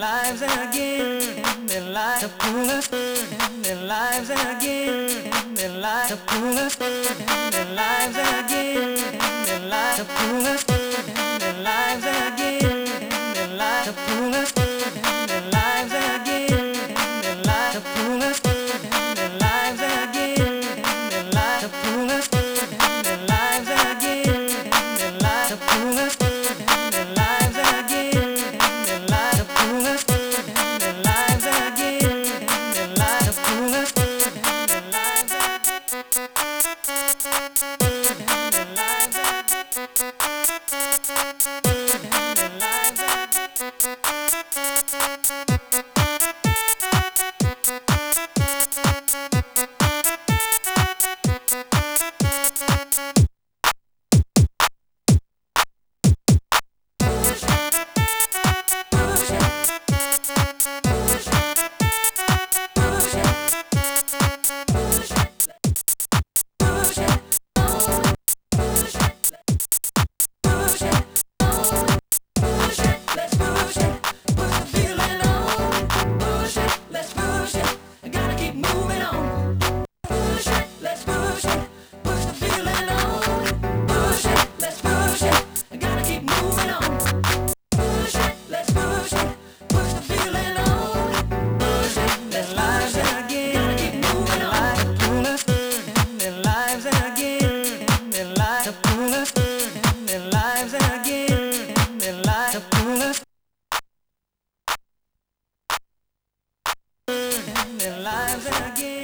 lives again, their lives to pull us, their lives again, their lives to pull us, their lives again, their lives to pull us, their lives again, their lives to pull us, their lives again, their lives to pull us, their lives again, their lives to pull us, their lives again, their lives to pull us, their lives again, their lives to pull us, their lives again, their lives to pull us, their lives again.